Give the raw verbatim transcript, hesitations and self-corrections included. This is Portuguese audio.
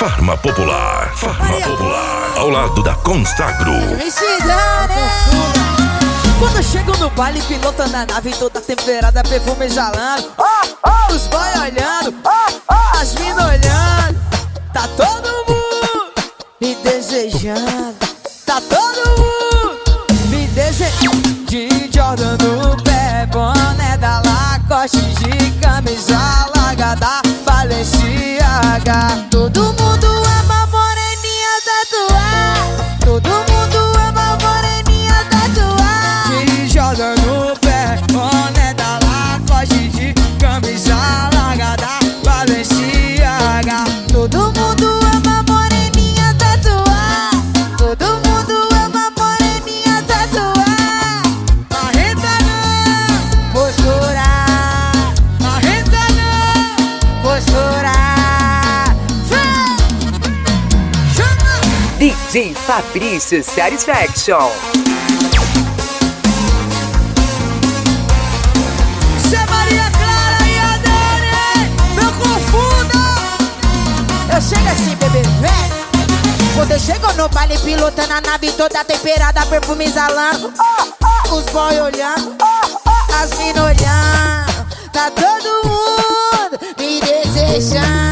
Farma Popular. Farma Popular. Ao lado da Constagro. Quando chego no baile, pilotando a nave toda temperada, perfume exalando. Oh, oh, os boy olhando, oh, oh, as mina olhando. Tá todo mundo me desejando. Tá todo mundo me desejando. De Jordan no pé, boné da Lacoste, de camisa larga da Balenciaga. Todo mundo ama moreninha tatuar. Todo mundo ama moreninha tatuar. De Jordan no pé, boné da Lacoste, de camisa larga da Balenciaga. Todo mundo ama moreninha tatuar. Todo mundo ama moreninha tatuar. Marreta não, postura. Marreta não, postura. D J Fabrício Satisfaction. Cê Maria Clara e a Dani, não confunda. Eu chego assim, bebê, vem. Quando eu chego no baile, pilotando a nave toda temperada, perfume exalando. Oh, oh, os boy olhando, oh, oh, as mina olhando. Tá todo mundo me desejando.